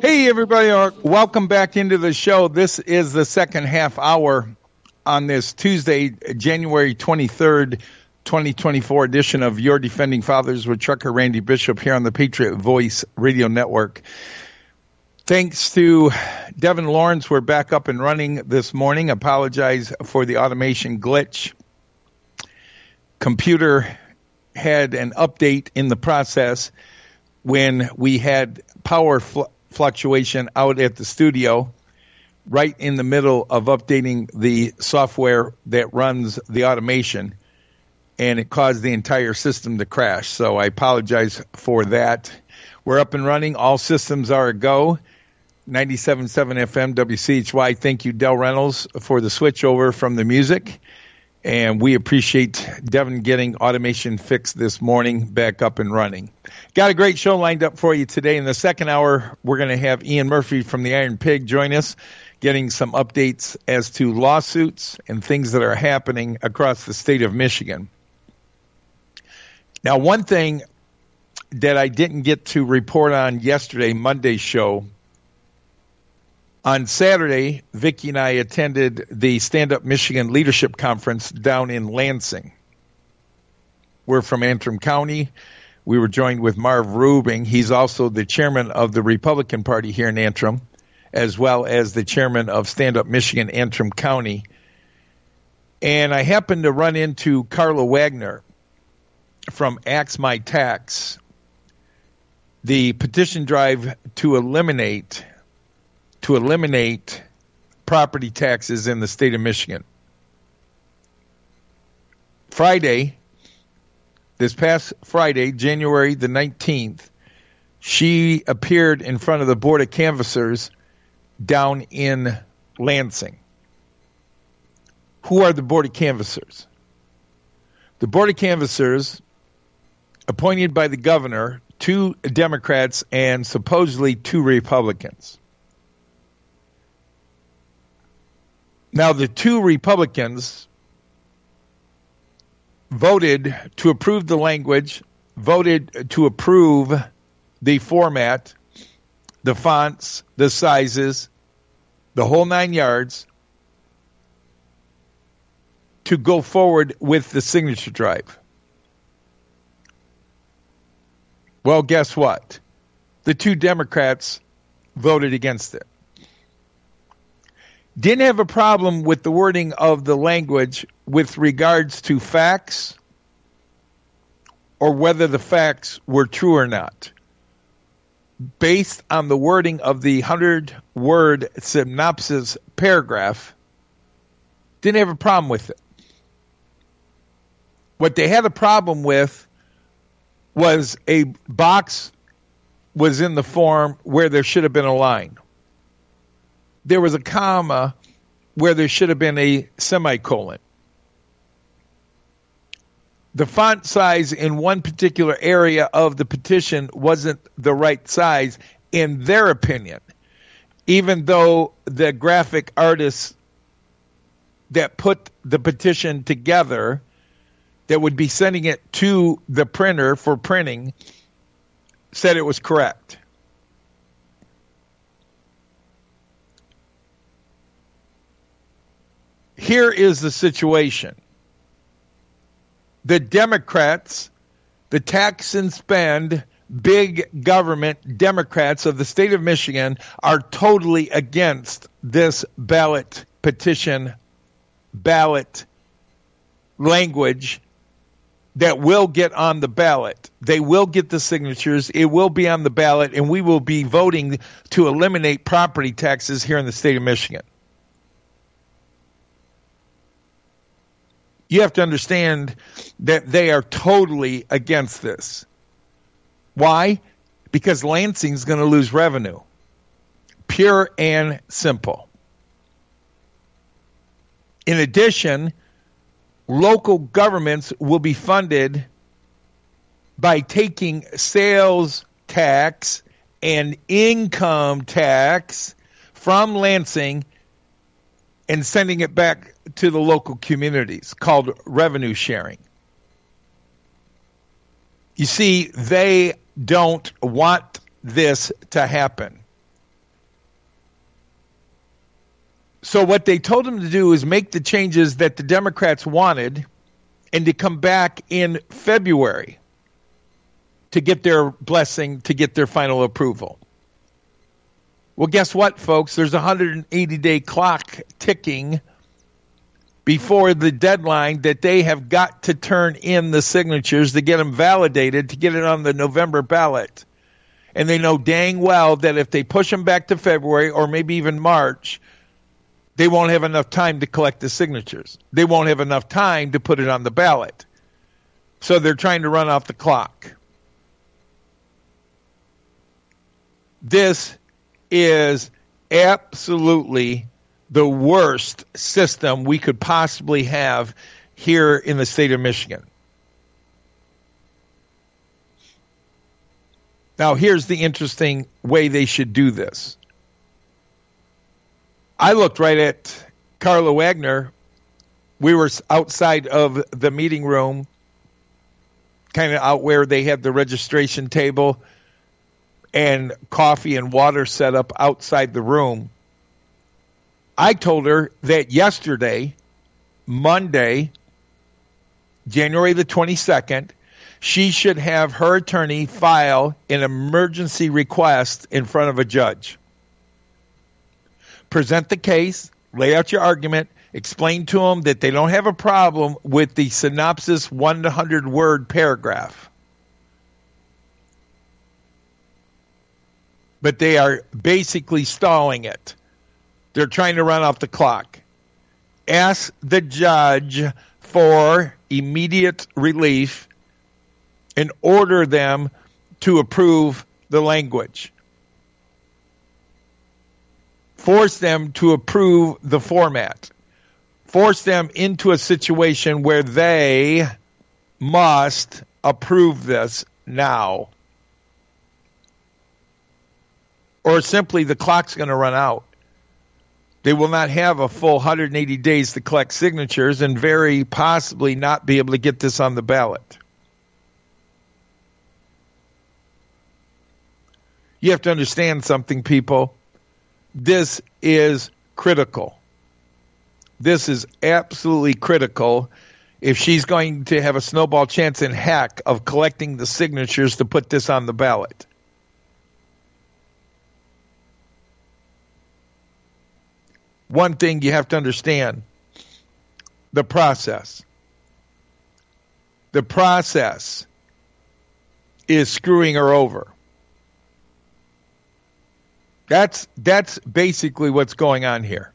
Hey, everybody. Welcome back into the show. This is the second half hour on this Tuesday, January 23rd, 2024 edition of Your Defending Fathers with Trucker Randy Bishop here on the Patriot Voice Radio Network. Thanks to Devin Lawrence, we're back up and running this morning. Apologize for the automation glitch. Computer had an update in the process when we had power fluctuation out at the studio right in the middle of updating the software that runs the automation, and it caused the entire system to crash. So I apologize for that. We're up and running. All systems are a go. 97.7 FM WCHY. Thank you, Del Reynolds, for the switch over from the music. And we appreciate Devin getting automation fixed this morning, back up and running. Got a great show lined up for you today. In the second hour, we're going to have Ian Murphy from the Iron Pig join us, getting some updates as to lawsuits and things that are happening across the state of Michigan. Now, one thing that I didn't get to report on yesterday, Monday's show, on Saturday, Vicki and I attended the Stand Up Michigan Leadership Conference down in Lansing. We're from Antrim County. We were joined with Marv Rubing. He's also the chairman of the Republican Party here in Antrim, as well as the chairman of Stand Up Michigan Antrim County. And I happened to run into Carla Wagner from Axe My Tax, the petition drive to eliminate property taxes in the state of Michigan. This past Friday, January the 19th, she appeared in front of the Board of Canvassers down in Lansing. Who are the Board of Canvassers? The Board of Canvassers, appointed by the governor, 2 Democrats and supposedly 2 Republicans. Now, the 2 Republicans voted to approve the language, voted to approve the format, the fonts, the sizes, the whole 9 yards, to go forward with the signature drive. Well, guess what? The 2 Democrats voted against it. Didn't have a problem with the wording of the language with regards to facts or whether the facts were true or not. Based on the wording of the 100-word synopsis paragraph, didn't have a problem with it. What they had a problem with was a box was in the form where there should have been a line. There was a comma where there should have been a semicolon. The font size in one particular area of the petition wasn't the right size, in their opinion, even though the graphic artists that put the petition together, that would be sending it to the printer for printing, said it was correct. Here is the situation. The Democrats, the tax and spend, big government Democrats of the state of Michigan are totally against this ballot language that will get on the ballot. They will get the signatures. It will be on the ballot, and we will be voting to eliminate property taxes here in the state of Michigan. You have to understand that they are totally against this. Why? Because Lansing's going to lose revenue. Pure and simple. In addition, local governments will be funded by taking sales tax and income tax from Lansing and sending it back to the local communities, called revenue sharing. You see, they don't want this to happen. So what they told him to do is make the changes that the Democrats wanted and to come back in February to get their blessing, to get their final approval. Well, guess what, folks? There's a 180-day clock ticking before the deadline that they have got to turn in the signatures to get them validated, to get it on the November ballot. And they know dang well that if they push them back to February or maybe even March, they won't have enough time to collect the signatures. They won't have enough time to put it on the ballot. So they're trying to run off the clock. This is absolutely the worst system we could possibly have here in the state of Michigan. Now, here's the interesting way they should do this. I looked right at Carla Wagner. We were outside of the meeting room, kind of out where they had the registration table and coffee and water set up outside the room. I told her that yesterday, Monday, January the 22nd, she should have her attorney file an emergency request in front of a judge. Present the case, lay out your argument, explain to them that they don't have a problem with the synopsis 100-word paragraph. But they are basically stalling it. They're trying to run off the clock. Ask the judge for immediate relief and order them to approve the language. Force them to approve the format. Force them into a situation where they must approve this now. Or simply the clock's going to run out. They will not have a full 180 days to collect signatures and very possibly not be able to get this on the ballot. You have to understand something, people. This is critical. This is absolutely critical if she's going to have a snowball chance in heck of collecting the signatures to put this on the ballot. One thing you have to understand, the process. The process is screwing her over. That's basically what's going on here.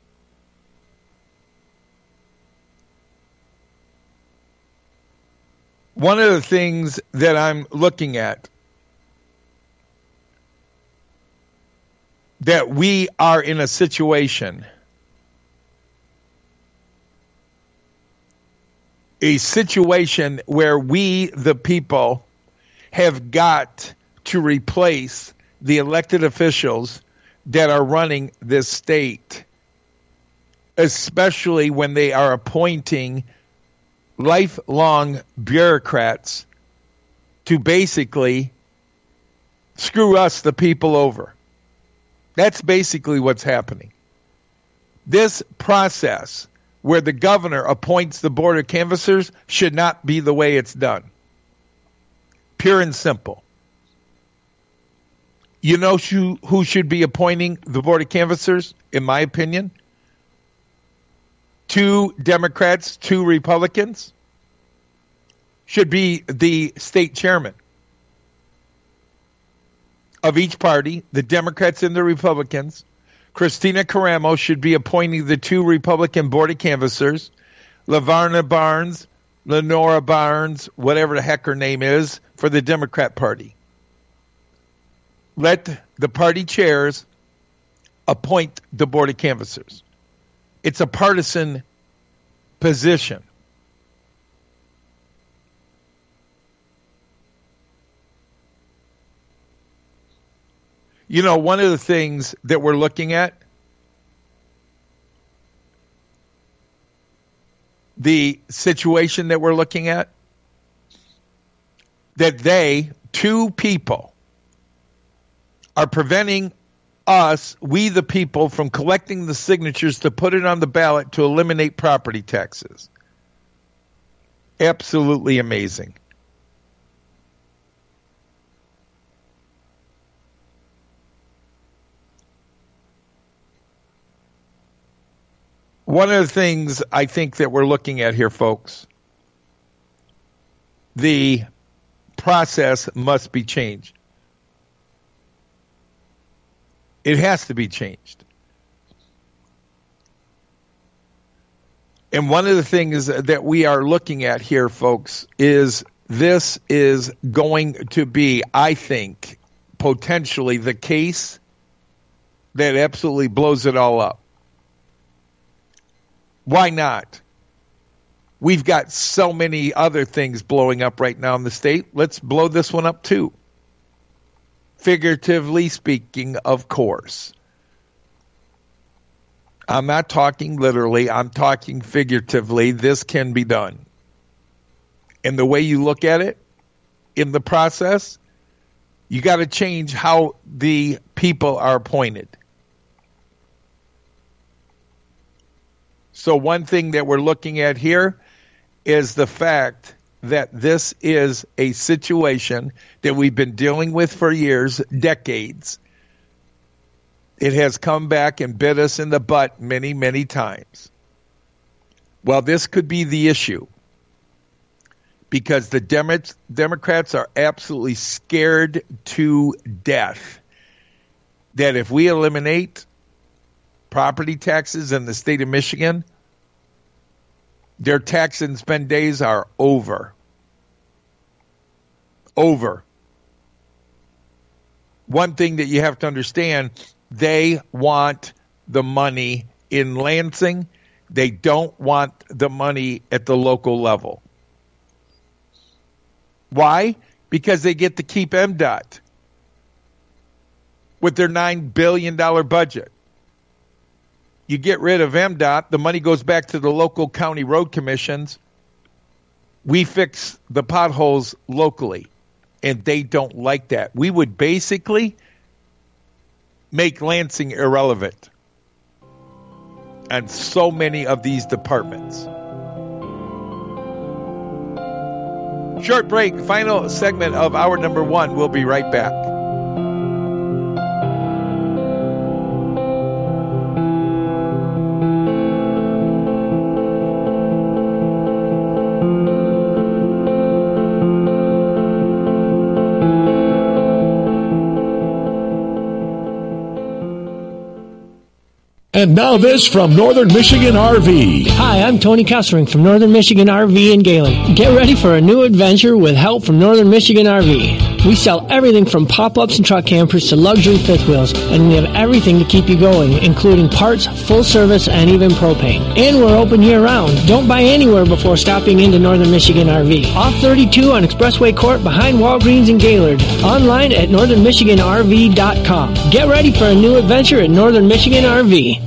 One of the things that I'm looking at, that we are in a situation where we, the people, have got to replace the elected officials that are running this state, especially when they are appointing lifelong bureaucrats to basically screw us, the people, over. That's basically what's happening. This process where the governor appoints the board of canvassers should not be the way it's done. Pure and simple. You know who should be appointing the board of canvassers, in my opinion? 2 Democrats, 2 Republicans. Should be the state chairman of each party, the Democrats and the Republicans. Christina Caramo should be appointing the 2 Republican board of canvassers. LaVarna Barnes, Lenora Barnes, whatever the heck her name is, for the Democrat Party. Let the party chairs appoint the board of canvassers. It's a partisan position. You know, one of the things that we're looking at, the situation that we're looking at, that 2 people are preventing us, we the people, from collecting the signatures to put it on the ballot to eliminate property taxes. Absolutely amazing. One of the things I think that we're looking at here, folks, the process must be changed. It has to be changed. And one of the things that we are looking at here, folks, is this is going to be, I think, potentially the case that absolutely blows it all up. Why not? We've got so many other things blowing up right now in the state. Let's blow this one up too. Figuratively speaking, of course. I'm not talking literally. I'm talking figuratively. This can be done. And the way you look at it in the process, you got to change how the people are appointed. So one thing that we're looking at here is the fact that this is a situation that we've been dealing with for years, decades. It has come back and bit us in the butt many, many times. Well, this could be the issue because the Democrats are absolutely scared to death that if we eliminate property taxes in the state of Michigan, their tax and spend days are over. Over. One thing that you have to understand, they want the money in Lansing. They don't want the money at the local level. Why? Because they get to keep MDOT with their $9 billion budget. You get rid of MDOT, the money goes back to the local county road commissions. We fix the potholes locally, and they don't like that. We would basically make Lansing irrelevant on so many of these departments. Short break, final segment of hour number one. We'll be right back. And now this from Northern Michigan RV. Hi, I'm Tony Kessering from Northern Michigan RV in Gaylord. Get ready for a new adventure with help from Northern Michigan RV. We sell everything from pop-ups and truck campers to luxury fifth wheels, and we have everything to keep you going, including parts, full service, and even propane. And we're open year-round. Don't buy anywhere before stopping into Northern Michigan RV. Off 32 on Expressway Court behind Walgreens in Gaylord. Online at northernmichiganrv.com. Get ready for a new adventure at Northern Michigan RV.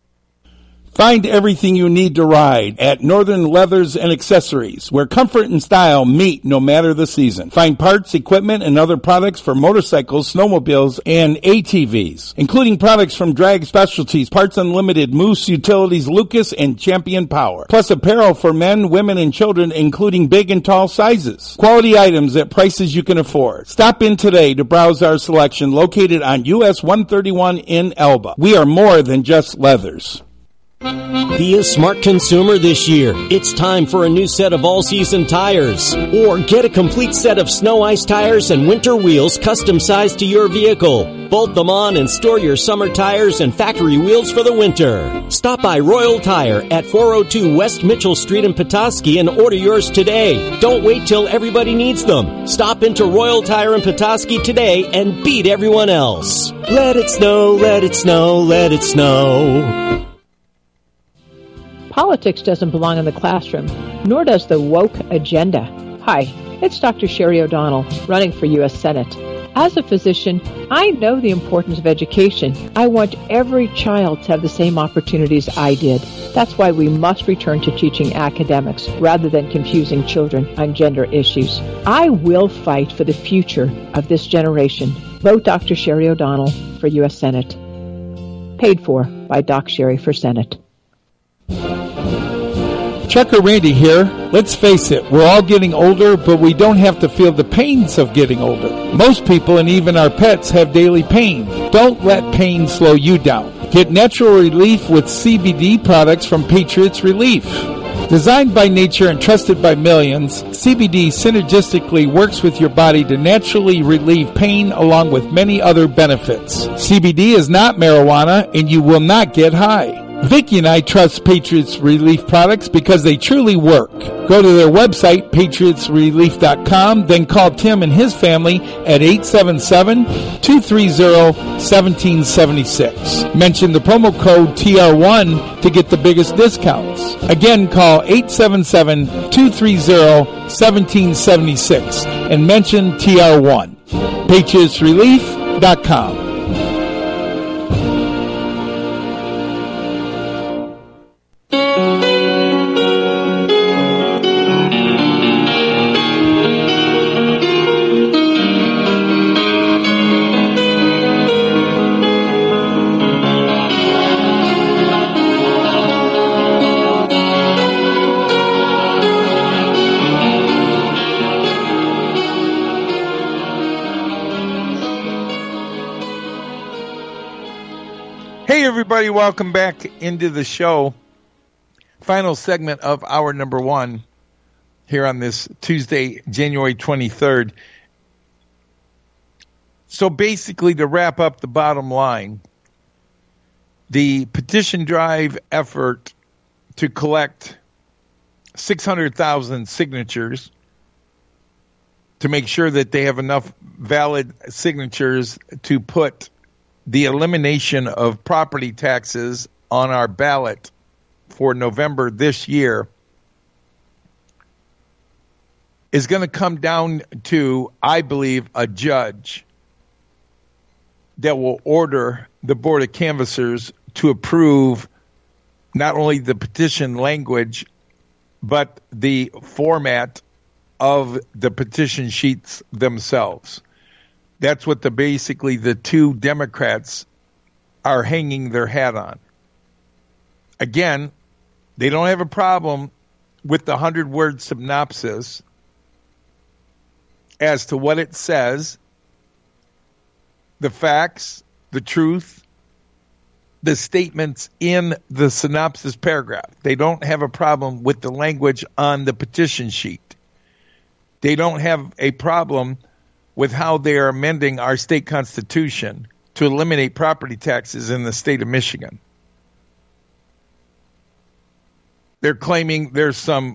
Find everything you need to ride at Northern Leathers and Accessories, where comfort and style meet no matter the season. Find parts, equipment, and other products for motorcycles, snowmobiles, and ATVs, including products from Drag Specialties, Parts Unlimited, Moose Utilities, Lucas, and Champion Power. Plus apparel for men, women, and children, including big and tall sizes. Quality items at prices you can afford. Stop in today to browse our selection located on US 131 in Elba. We are more than just leathers. Be a smart consumer this year. It's time for a new set of all-season tires. Or get a complete set of snow ice tires and winter wheels custom-sized to your vehicle. Bolt them on and store your summer tires and factory wheels for the winter. Stop by Royal Tire at 402 West Mitchell Street in Petoskey and order yours today. Don't wait till everybody needs them. Stop into Royal Tire in Petoskey today and beat everyone else. Let it snow, let it snow, let it snow. Politics doesn't belong in the classroom, nor does the woke agenda. Hi, it's Dr. Sherry O'Donnell, running for U.S. Senate. As a physician, I know the importance of education. I want every child to have the same opportunities I did. That's why we must return to teaching academics rather than confusing children on gender issues. I will fight for the future of this generation. Vote Dr. Sherry O'Donnell for U.S. Senate. Paid for by Doc Sherry for Senate. Trucker Randy here. Let's face it, we're all getting older, but we don't have to feel the pains of getting older. Most people and even our pets have daily pain. Don't let pain slow you down. Get natural relief with CBD products from Patriots Relief. Designed by nature and trusted by millions, CBD synergistically works with your body to naturally relieve pain along with many other benefits. CBD is not marijuana and you will not get high. Vicki and I trust Patriots Relief products because they truly work. Go to their website, patriotsrelief.com, then call Tim and his family at 877-230-1776. Mention the promo code TR1 to get the biggest discounts. Again, call 877-230-1776 and mention TR1. patriotsrelief.com. Everybody, welcome back into the show. Final segment of hour number one here on this Tuesday, January 23rd. So basically, to wrap up the bottom line, the petition drive effort to collect 600,000 signatures to make sure that they have enough valid signatures to put the elimination of property taxes on our ballot for November this year is going to come down to, I believe, a judge that will order the Board of Canvassers to approve not only the petition language, but the format of the petition sheets themselves. That's what basically the two Democrats are hanging their hat on. Again, they don't have a problem with the 100-word synopsis as to what it says, the facts, the truth, the statements in the synopsis paragraph. They don't have a problem with the language on the petition sheet. They don't have a problem with how they are amending our state constitution to eliminate property taxes in the state of Michigan. They're claiming there's some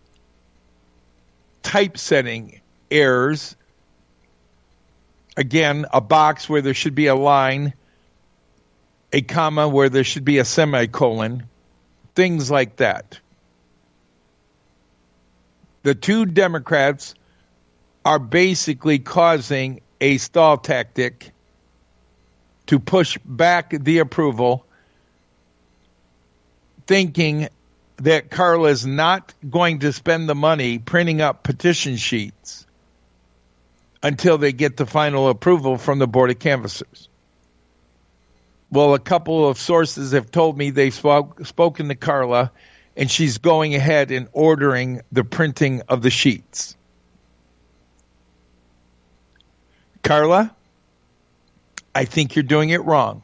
typesetting errors. Again, a box where there should be a line, a comma where there should be a semicolon, things like that. The two Democrats are basically causing a stall tactic to push back the approval, thinking that Carla is not going to spend the money printing up petition sheets until they get the final approval from the Board of Canvassers. Well, a couple of sources have told me they've spoken to Carla, and she's going ahead and ordering the printing of the sheets. Carla, I think you're doing it wrong.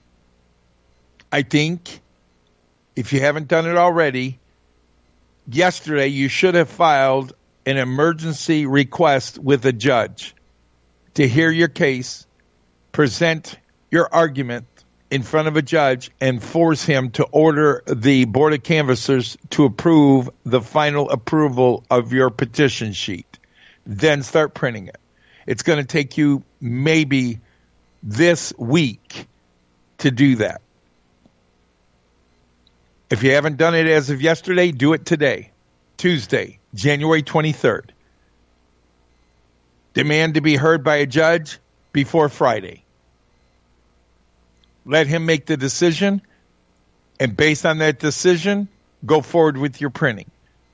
I think, if you haven't done it already, yesterday you should have filed an emergency request with a judge to hear your case, present your argument in front of a judge, and force him to order the Board of Canvassers to approve the final approval of your petition sheet. Then start printing it. It's going to take you maybe this week to do that. If you haven't done it as of yesterday, do it today, Tuesday, January 23rd. Demand to be heard by a judge before Friday. Let him make the decision, and based on that decision, go forward with your printing.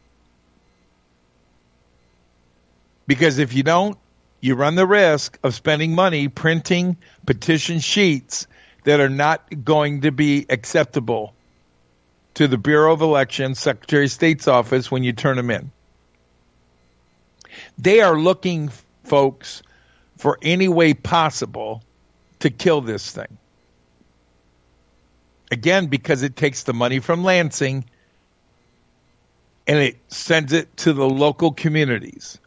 Because if you don't, you run the risk of spending money printing petition sheets that are not going to be acceptable to the Bureau of Elections, Secretary of State's office when you turn them in. They are looking, folks, for any way possible to kill this thing. Again, because it takes the money from Lansing and it sends it to the local communities.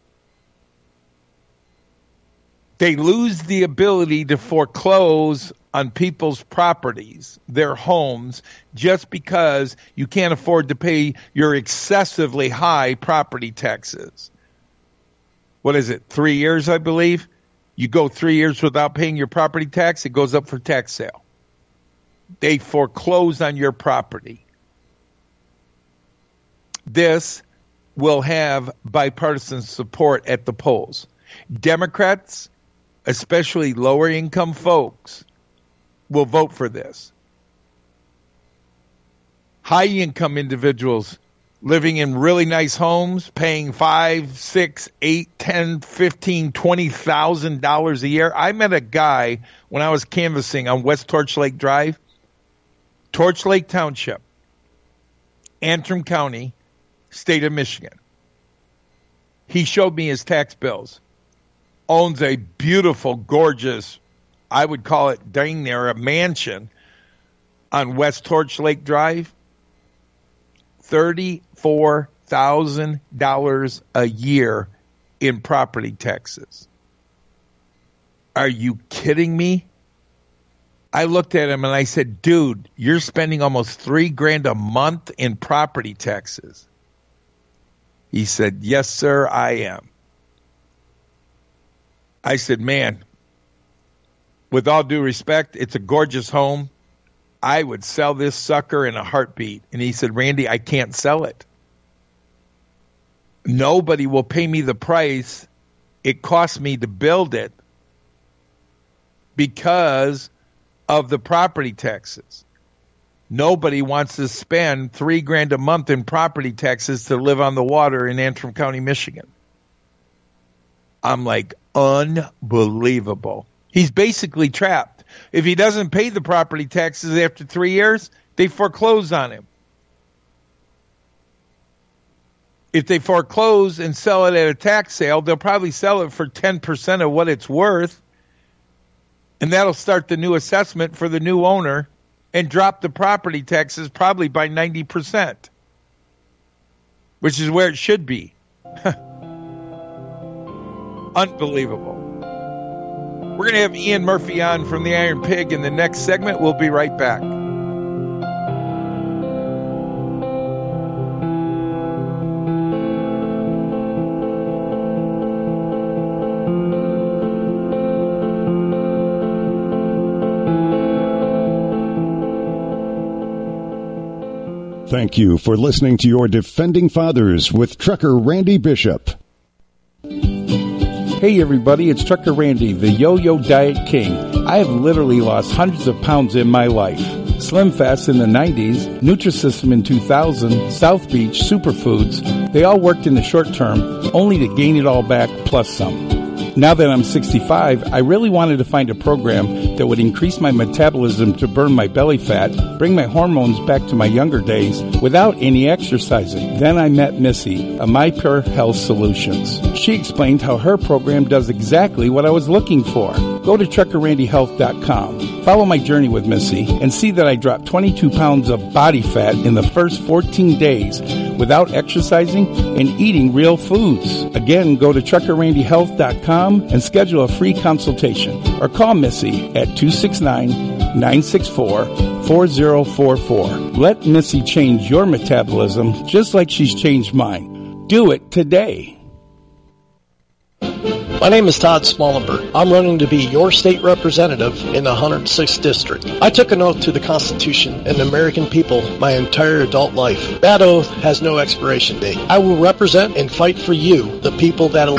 They lose the ability to foreclose on people's properties, their homes, just because you can't afford to pay your excessively high property taxes. What is it, 3 years, I believe? You go 3 years without paying your property tax, it goes up for tax sale. They foreclose on your property. This will have bipartisan support at the polls. Democrats, especially lower income folks, will vote for this. High income individuals living in really nice homes, paying $5,000, $6,000, $8,000, $10,000, $15,000, $20,000 a year. I met a guy when I was canvassing on West Torch Lake Drive, Torch Lake Township, Antrim County, state of Michigan. He showed me his tax bills. Owns a beautiful, gorgeous, I would call it dang near a mansion on West Torch Lake Drive. $34,000 a year in property taxes. Are you kidding me? I looked at him and I said, dude, you're spending almost $3,000 a month in property taxes. He said, yes, sir, I am. I said, man, with all due respect, it's a gorgeous home. I would sell this sucker in a heartbeat. And he said, Randy, I can't sell it. Nobody will pay me the price it cost me to build it because of the property taxes. Nobody wants to spend $3,000 a month in property taxes to live on the water in Antrim County, Michigan. I'm like, unbelievable. He's basically trapped. If he doesn't pay the property taxes after 3 years, they foreclose on him. If they foreclose and sell it at a tax sale, they'll probably sell it for 10% of what it's worth. And that'll start the new assessment for the new owner and drop the property taxes probably by 90%, which is where it should be. Unbelievable. We're going to have Ian Murphy on from the Iron Pig in the next segment. We'll be right back. Thank you for listening to your Defending Fathers with Trucker Randy Bishop. Hey everybody, it's Trucker Randy, the Yo-Yo Diet King. I have literally lost hundreds of pounds in my life. Slim Fast in the 90s, Nutrisystem in 2000, South Beach, Superfoods, they all worked in the short term, only to gain it all back plus some. Now that I'm 65, I really wanted to find a program that would increase my metabolism to burn my belly fat, bring my hormones back to my younger days without any exercising. Then I met Missy, a My Pure Health Solutions. She explained how her program does exactly what I was looking for. Go to TruckerRandyHealth.com. Follow my journey with Missy and see that I dropped 22 pounds of body fat in the first 14 days without exercising and eating real foods. Again, go to TruckerRandyHealth.com and schedule a free consultation or call Missy at 269-964-4044. Let Missy change your metabolism just like she's changed mine. Do it today. My name is Todd Smollenberg. I'm running to be your state representative in the 106th District. I took an oath to the Constitution and the American people my entire adult life. That oath has no expiration date. I will represent and fight for you, the people that